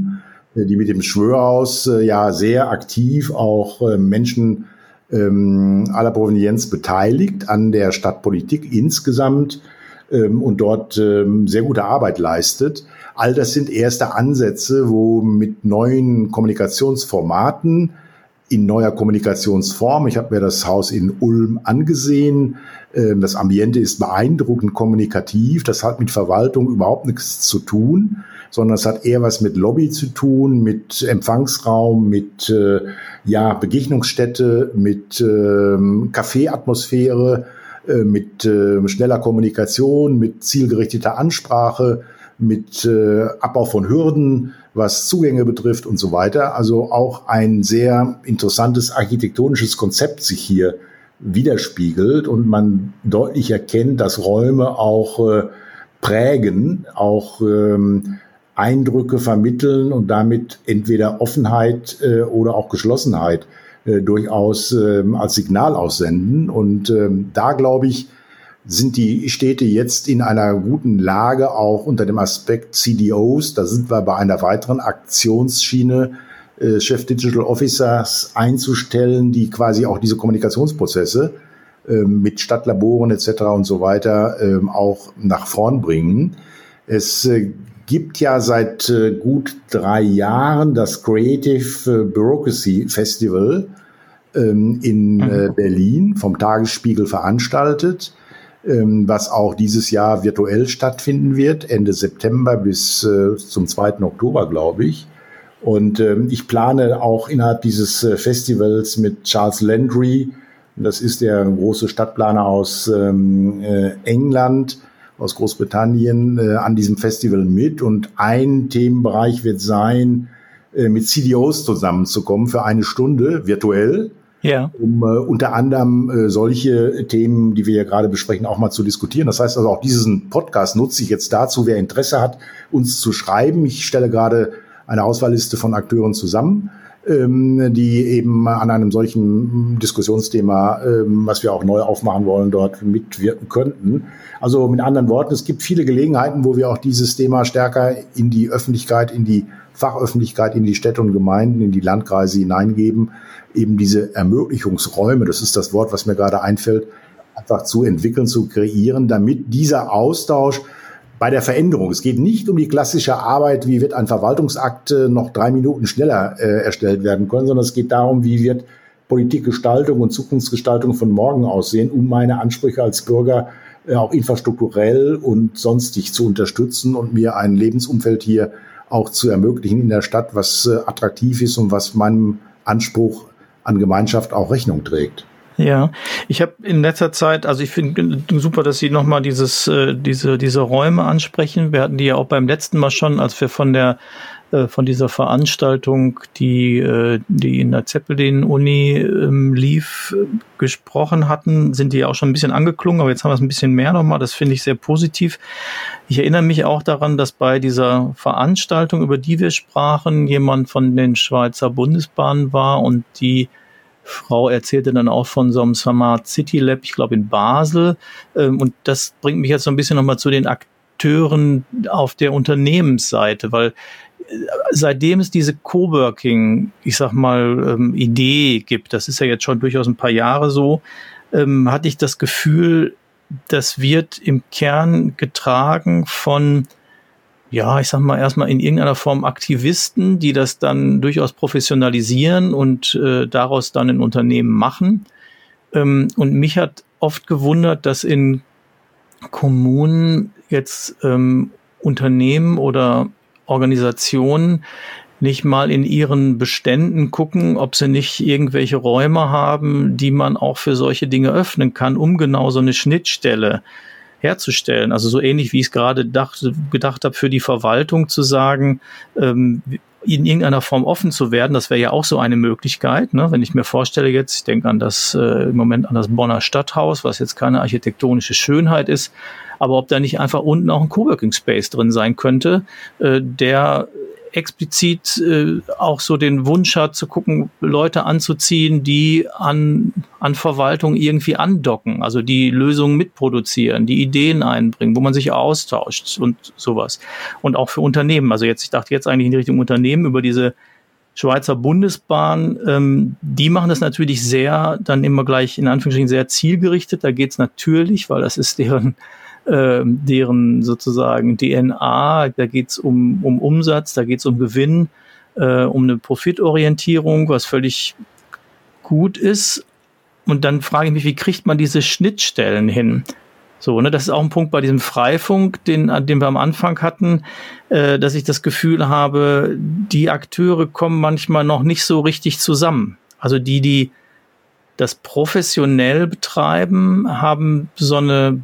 die mit dem Schwörhaus ja sehr aktiv auch Menschen aller Provenienz beteiligt an der Stadtpolitik insgesamt und dort sehr gute Arbeit leistet. All das sind erste Ansätze, wo mit neuen Kommunikationsformaten in neuer Kommunikationsform. Ich habe mir das Haus in Ulm angesehen. Das Ambiente ist beeindruckend kommunikativ. Das hat mit Verwaltung überhaupt nichts zu tun, sondern es hat eher was mit Lobby zu tun, mit Empfangsraum, mit Begegnungsstätte, mit Café-Atmosphäre, mit schneller Kommunikation, mit zielgerichteter Ansprache, mit Abbau von Hürden, was Zugänge betrifft und so weiter. Also auch ein sehr interessantes architektonisches Konzept sich hier widerspiegelt und man deutlich erkennt, dass Räume auch prägen, auch Eindrücke vermitteln und damit entweder Offenheit oder auch Geschlossenheit durchaus als Signal aussenden. Und da, glaube ich, sind die Städte jetzt in einer guten Lage, auch unter dem Aspekt CDOs, da sind wir bei einer weiteren Aktionsschiene, Chef Digital Officers einzustellen, die quasi auch diese Kommunikationsprozesse mit Stadtlaboren etc. und so weiter auch nach vorn bringen. Es gibt ja seit gut 3 Jahren das Creative Bureaucracy Festival in Berlin, vom Tagesspiegel veranstaltet, was auch dieses Jahr virtuell stattfinden wird, Ende September bis zum 2. Oktober, glaube ich. Und ich plane auch innerhalb dieses Festivals mit Charles Landry, das ist der große Stadtplaner aus England, aus Großbritannien, an diesem Festival mit. Und ein Themenbereich wird sein, mit CDOs zusammenzukommen für 1 Stunde virtuell. Ja. Um unter anderem solche Themen, die wir ja gerade besprechen, auch mal zu diskutieren. Das heißt also, auch diesen Podcast nutze ich jetzt dazu, wer Interesse hat, uns zu schreiben. Ich stelle gerade eine Auswahlliste von Akteuren zusammen, die eben an einem solchen Diskussionsthema, was wir auch neu aufmachen wollen, dort mitwirken könnten. Also mit anderen Worten, es gibt viele Gelegenheiten, wo wir auch dieses Thema stärker in die Öffentlichkeit, in die Fachöffentlichkeit, in die Städte und Gemeinden, in die Landkreise hineingeben, eben diese Ermöglichungsräume, das ist das Wort, was mir gerade einfällt, einfach zu entwickeln, zu kreieren, damit dieser Austausch bei der Veränderung, es geht nicht um die klassische Arbeit, wie wird ein Verwaltungsakt noch 3 Minuten schneller erstellt werden können, sondern es geht darum, wie wird Politikgestaltung und Zukunftsgestaltung von morgen aussehen, um meine Ansprüche als Bürger auch infrastrukturell und sonstig zu unterstützen und mir ein Lebensumfeld hier auch zu ermöglichen in der Stadt, was attraktiv ist und was meinem Anspruch an Gemeinschaft auch Rechnung trägt. Ja, ich habe in letzter Zeit, also ich finde super, dass Sie nochmal diese Räume ansprechen. Wir hatten die ja auch beim letzten Mal schon, als wir von dieser Veranstaltung, die in der Zeppelin-Uni lief, gesprochen hatten, sind die ja auch schon ein bisschen angeklungen, aber jetzt haben wir es ein bisschen mehr nochmal. Das finde ich sehr positiv. Ich erinnere mich auch daran, dass bei dieser Veranstaltung, über die wir sprachen, jemand von den Schweizer Bundesbahnen war und die Frau erzählte dann auch von so einem Smart City Lab, ich glaube in Basel. Und das bringt mich jetzt so ein bisschen nochmal zu den Akteuren auf der Unternehmensseite, weil seitdem es diese Coworking, ich sag mal, Idee gibt, das ist ja jetzt schon durchaus ein paar Jahre so, hatte ich das Gefühl, das wird im Kern getragen von, ja, ich sag mal, erstmal in irgendeiner Form Aktivisten, die das dann durchaus professionalisieren und daraus dann ein Unternehmen machen. Und mich hat oft gewundert, dass in Kommunen jetzt Unternehmen oder Organisationen nicht mal in ihren Beständen gucken, ob sie nicht irgendwelche Räume haben, die man auch für solche Dinge öffnen kann, um genau so eine Schnittstelle herzustellen. Also so ähnlich, wie ich es gerade gedacht habe, für die Verwaltung zu sagen, in irgendeiner Form offen zu werden, das wäre ja auch so eine Möglichkeit. Ne? Wenn ich mir vorstelle jetzt, ich denke an das im Moment an das Bonner Stadthaus, was jetzt keine architektonische Schönheit ist, aber ob da nicht einfach unten auch ein Coworking Space drin sein könnte, der explizit auch so den Wunsch hat, zu gucken, Leute anzuziehen, die an Verwaltung irgendwie andocken, also die Lösungen mitproduzieren, die Ideen einbringen, wo man sich austauscht und sowas. Und auch für Unternehmen. Also ich dachte jetzt eigentlich in die Richtung Unternehmen über diese Schweizer Bundesbahn, die machen das natürlich sehr, dann immer gleich in Anführungsstrichen sehr zielgerichtet. Da geht es natürlich, weil das ist deren sozusagen DNA, da geht es um Umsatz, da geht es um Gewinn, um eine Profitorientierung, was völlig gut ist. Und dann frage ich mich, wie kriegt man diese Schnittstellen hin? So, ne, das ist auch ein Punkt bei diesem Freifunk, den wir am Anfang hatten, dass ich das Gefühl habe, die Akteure kommen manchmal noch nicht so richtig zusammen. Also die das professionell betreiben, haben so eine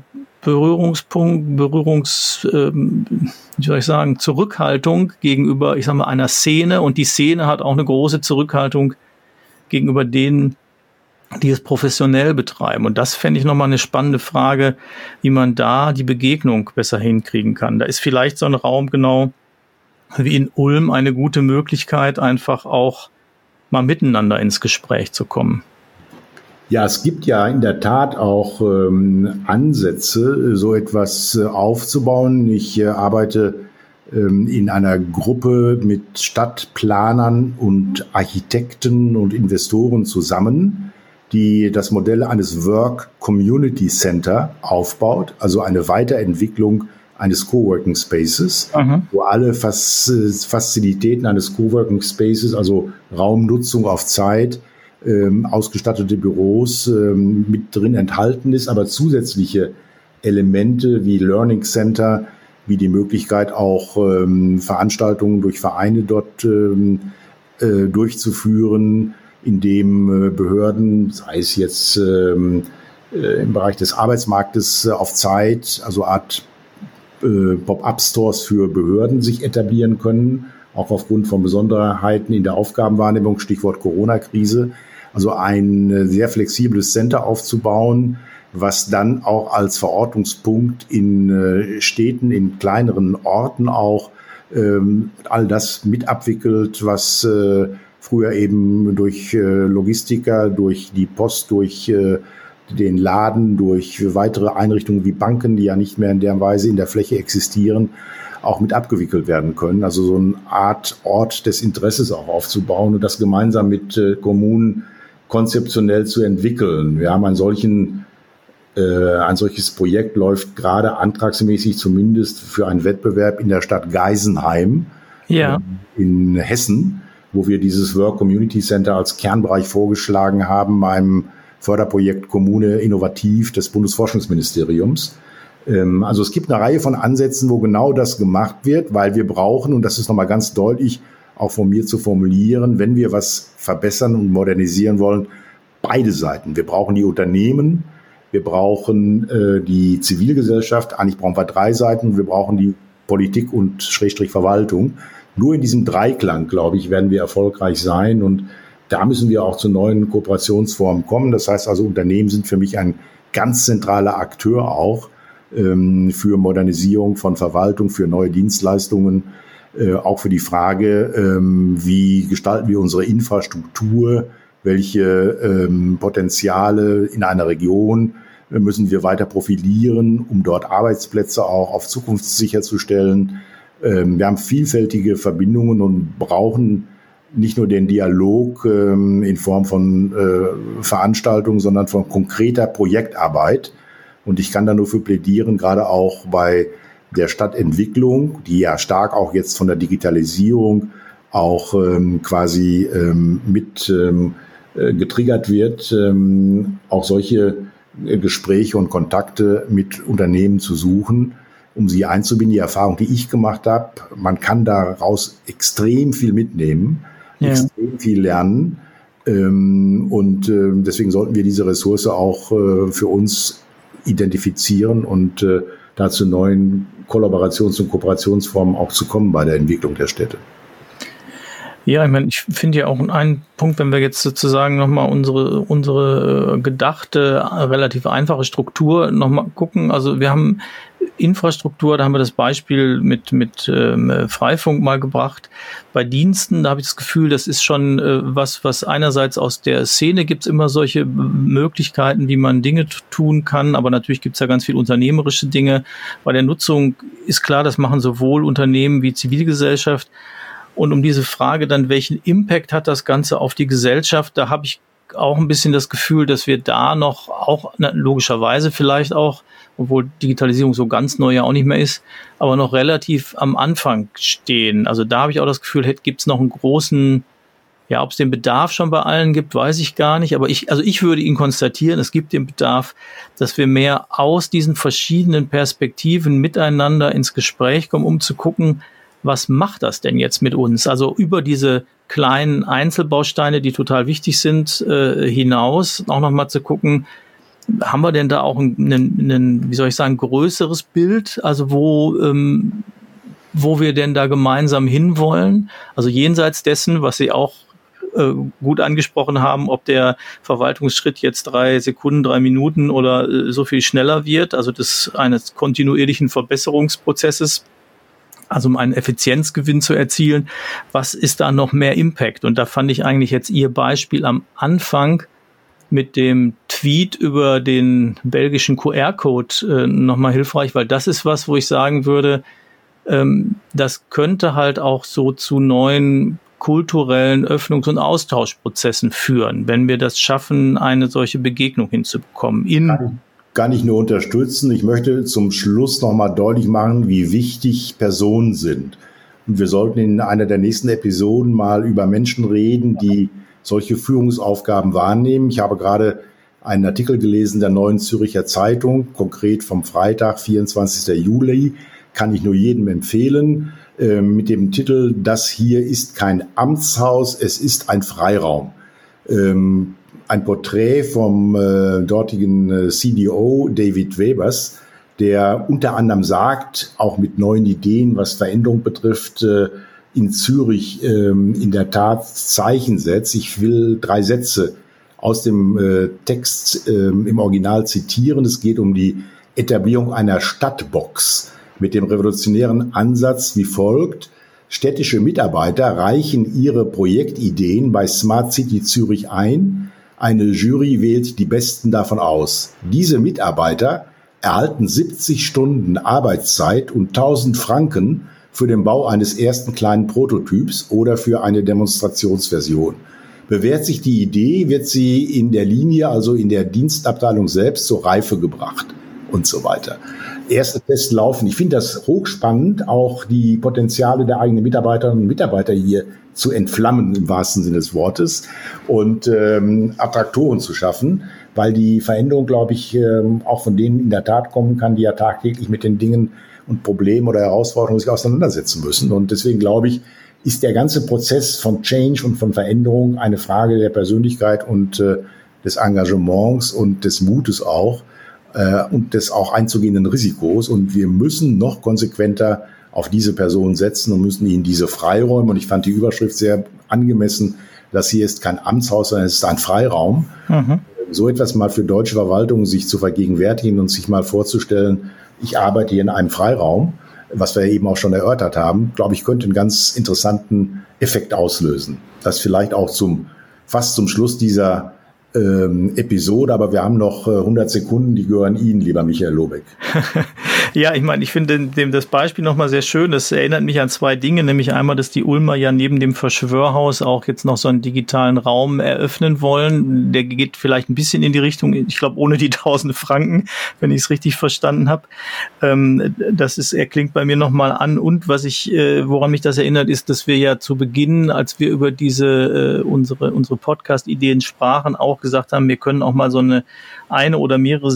Zurückhaltung gegenüber, ich sag mal, einer Szene, und die Szene hat auch eine große Zurückhaltung gegenüber denen, die es professionell betreiben. Und das fände ich nochmal eine spannende Frage, wie man da die Begegnung besser hinkriegen kann. Da ist vielleicht so ein Raum genau wie in Ulm eine gute Möglichkeit, einfach auch mal miteinander ins Gespräch zu kommen. Ja, es gibt ja in der Tat auch Ansätze, so etwas aufzubauen. Ich arbeite in einer Gruppe mit Stadtplanern und Architekten und Investoren zusammen, die das Modell eines Work Community Center aufbaut, also eine Weiterentwicklung eines Coworking Spaces, wo alle Fazilitäten eines Coworking Spaces, also Raumnutzung auf Zeit, ausgestattete Büros mit drin enthalten ist, aber zusätzliche Elemente wie Learning Center, wie die Möglichkeit auch Veranstaltungen durch Vereine dort durchzuführen, in dem Behörden, sei es jetzt im Bereich des Arbeitsmarktes auf Zeit, also Art Pop-up-Stores für Behörden sich etablieren können, auch aufgrund von Besonderheiten in der Aufgabenwahrnehmung, Stichwort Corona-Krise. Also ein sehr flexibles Center aufzubauen, was dann auch als Verortungspunkt in Städten, in kleineren Orten auch all das mit abwickelt, was früher eben durch Logistiker, durch die Post, durch den Laden, durch weitere Einrichtungen wie Banken, die ja nicht mehr in der Weise in der Fläche existieren, auch mit abgewickelt werden können. Also so eine Art Ort des Interesses auch aufzubauen und das gemeinsam mit Kommunen konzeptionell zu entwickeln. Wir haben ein solches Projekt läuft gerade antragsmäßig zumindest für einen Wettbewerb in der Stadt Geisenheim in Hessen, wo wir dieses Work Community Center als Kernbereich vorgeschlagen haben beim Förderprojekt Kommune Innovativ des Bundesforschungsministeriums. Also es gibt eine Reihe von Ansätzen, wo genau das gemacht wird, weil wir brauchen, und das ist nochmal ganz deutlich auch von mir zu formulieren, wenn wir was verbessern und modernisieren wollen, beide Seiten. Wir brauchen die Unternehmen, wir brauchen die Zivilgesellschaft, eigentlich brauchen wir 3 Seiten, wir brauchen die Politik und Verwaltung. Nur in diesem Dreiklang, glaube ich, werden wir erfolgreich sein, und da müssen wir auch zu neuen Kooperationsformen kommen. Das heißt also, Unternehmen sind für mich ein ganz zentraler Akteur auch für Modernisierung von Verwaltung, für neue Dienstleistungen, auch für die Frage, wie gestalten wir unsere Infrastruktur, welche Potenziale in einer Region müssen wir weiter profilieren, um dort Arbeitsplätze auch auf Zukunft sicherzustellen. Wir haben vielfältige Verbindungen und brauchen nicht nur den Dialog in Form von Veranstaltungen, sondern von konkreter Projektarbeit. Und ich kann da nur für plädieren, gerade auch bei der Stadtentwicklung, die ja stark auch jetzt von der Digitalisierung auch quasi mit getriggert wird, auch solche Gespräche und Kontakte mit Unternehmen zu suchen, um sie einzubinden. Die Erfahrung, die ich gemacht habe, man kann daraus extrem viel mitnehmen, extrem viel lernen. Und deswegen sollten wir diese Ressource auch für uns identifizieren und da zu neuen Kollaborations- und Kooperationsformen auch zu kommen bei der Entwicklung der Städte. Ja, ich meine, ich finde ja auch einen Punkt, wenn wir jetzt sozusagen nochmal unsere gedachte, relativ einfache Struktur nochmal gucken. Also wir haben Infrastruktur, da haben wir das Beispiel mit Freifunk mal gebracht. Bei Diensten, da habe ich das Gefühl, das ist schon was einerseits aus der Szene gibt es immer solche Möglichkeiten, wie man Dinge tun kann, aber natürlich gibt es ja ganz viel unternehmerische Dinge. Bei der Nutzung ist klar, das machen sowohl Unternehmen wie Zivilgesellschaft. Und um diese Frage dann, welchen Impact hat das Ganze auf die Gesellschaft, da habe ich auch ein bisschen das Gefühl, dass wir da noch auch, logischerweise vielleicht auch, obwohl Digitalisierung so ganz neu ja auch nicht mehr ist, aber noch relativ am Anfang stehen. Also da habe ich auch das Gefühl, gibt es noch einen großen, ja, ob es den Bedarf schon bei allen gibt, weiß ich gar nicht, aber ich würde ihn konstatieren, es gibt den Bedarf, dass wir mehr aus diesen verschiedenen Perspektiven miteinander ins Gespräch kommen, um zu gucken, was macht das denn jetzt mit uns? Also über diese kleinen Einzelbausteine, die total wichtig sind, hinaus auch nochmal zu gucken, haben wir denn da auch ein, wie soll ich sagen, größeres Bild, also wo wir denn da gemeinsam hinwollen? Also jenseits dessen, was Sie auch gut angesprochen haben, ob der Verwaltungsschritt jetzt 3 Sekunden, 3 Minuten oder so viel schneller wird, also eines kontinuierlichen Verbesserungsprozesses, also um einen Effizienzgewinn zu erzielen, was ist da noch mehr Impact? Und da fand ich eigentlich jetzt Ihr Beispiel am Anfang mit dem Tweet über den belgischen QR-Code nochmal hilfreich, weil das ist was, wo ich sagen würde, das könnte halt auch so zu neuen kulturellen Öffnungs- und Austauschprozessen führen, wenn wir das schaffen, eine solche Begegnung hinzubekommen. Kann ich nur unterstützen. Ich möchte zum Schluss nochmal deutlich machen, wie wichtig Personen sind. Und wir sollten in einer der nächsten Episoden mal über Menschen reden, die solche Führungsaufgaben wahrnehmen. Ich habe gerade einen Artikel gelesen der Neuen Zürcher Zeitung, konkret vom Freitag, 24. Juli, kann ich nur jedem empfehlen, mit dem Titel „Das hier ist kein Amtshaus, es ist ein Freiraum". Ein Porträt vom dortigen CDO David Webers, der unter anderem sagt, auch mit neuen Ideen, was Veränderung betrifft, in Zürich in der Tat Zeichen setzt. Ich will 3 Sätze aus dem Text im Original zitieren. Es geht um die Etablierung einer Stadtbox mit dem revolutionären Ansatz wie folgt: Städtische Mitarbeiter reichen ihre Projektideen bei Smart City Zürich ein. Eine Jury wählt die Besten davon aus. Diese Mitarbeiter erhalten 70 Stunden Arbeitszeit und 1000 Franken für den Bau eines ersten kleinen Prototyps oder für eine Demonstrationsversion. Bewährt sich die Idee, wird sie in der Linie, also in der Dienstabteilung selbst, zur Reife gebracht und so weiter. Erste Tests laufen. Ich finde das hochspannend, auch die Potenziale der eigenen Mitarbeiterinnen und Mitarbeiter hier zu entflammen, im wahrsten Sinne des Wortes, und Attraktoren zu schaffen, weil die Veränderung, glaube ich, auch von denen in der Tat kommen kann, die ja tagtäglich mit den Dingen und Problemen oder Herausforderungen sich auseinandersetzen müssen. Und deswegen, glaube ich, ist der ganze Prozess von Change und von Veränderung eine Frage der Persönlichkeit und des Engagements und des Mutes auch, und des auch einzugehenden Risikos. Und wir müssen noch konsequenter auf diese Personen setzen und müssen ihnen diese Freiräume, und ich fand die Überschrift sehr angemessen, das hier ist kein Amtshaus, sondern es ist ein Freiraum. Mhm. So etwas mal für deutsche Verwaltungen sich zu vergegenwärtigen und sich mal vorzustellen, ich arbeite hier in einem Freiraum, was wir eben auch schon erörtert haben, glaube ich, könnte einen ganz interessanten Effekt auslösen. Das vielleicht auch fast zum Schluss dieser Episode, aber wir haben noch 100 Sekunden, die gehören Ihnen, lieber Michael Lobeck. Ja, ich meine, ich finde das Beispiel nochmal sehr schön. Das erinnert mich an 2 Dinge, nämlich einmal, dass die Ulmer ja neben dem Verschwörhaus auch jetzt noch so einen digitalen Raum eröffnen wollen. Der geht vielleicht ein bisschen in die Richtung, ich glaube, ohne die 1000 Franken, wenn ich es richtig verstanden habe. Er klingt bei mir nochmal an. Und woran mich das erinnert, ist, dass wir ja zu Beginn, als wir über unsere Podcast-Ideen sprachen, auch gesagt haben, wir können auch mal so eine oder mehrere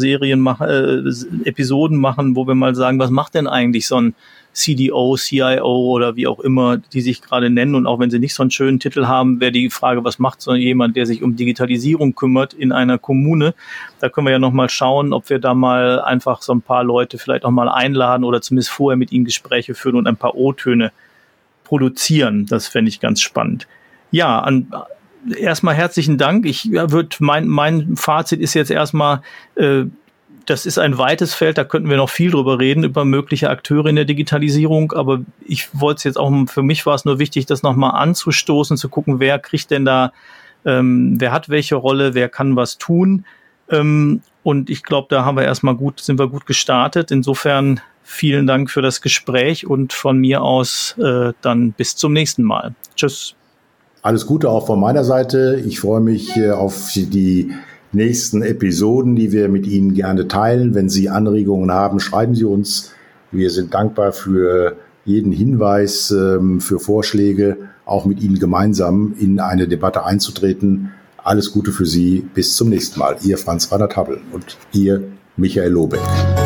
Episoden machen, wo wir mal sagen, was macht denn eigentlich so ein CDO, CIO oder wie auch immer, die sich gerade nennen. Und auch wenn sie nicht so einen schönen Titel haben, wäre die Frage, was macht so jemand, der sich um Digitalisierung kümmert in einer Kommune? Da können wir ja noch mal schauen, ob wir da mal einfach so ein paar Leute vielleicht auch mal einladen oder zumindest vorher mit ihnen Gespräche führen und ein paar O-Töne produzieren. Das fände ich ganz spannend. Ja, erstmal herzlichen Dank. Mein Fazit ist jetzt erstmal, Das ist ein weites Feld, da könnten wir noch viel drüber reden, über mögliche Akteure in der Digitalisierung, aber ich wollte es jetzt auch, für mich war es nur wichtig, das nochmal anzustoßen, zu gucken, wer kriegt denn da, wer hat welche Rolle, wer kann was tun, und ich glaube, da sind wir gut gestartet. Insofern vielen Dank für das Gespräch und von mir aus dann bis zum nächsten Mal. Tschüss. Alles Gute auch von meiner Seite. Ich freue mich auf die nächsten Episoden, die wir mit Ihnen gerne teilen. Wenn Sie Anregungen haben, schreiben Sie uns. Wir sind dankbar für jeden Hinweis, für Vorschläge, auch mit Ihnen gemeinsam in eine Debatte einzutreten. Alles Gute für Sie. Bis zum nächsten Mal. Ihr Franz Reinhard Happel und Ihr Michael Lobeck.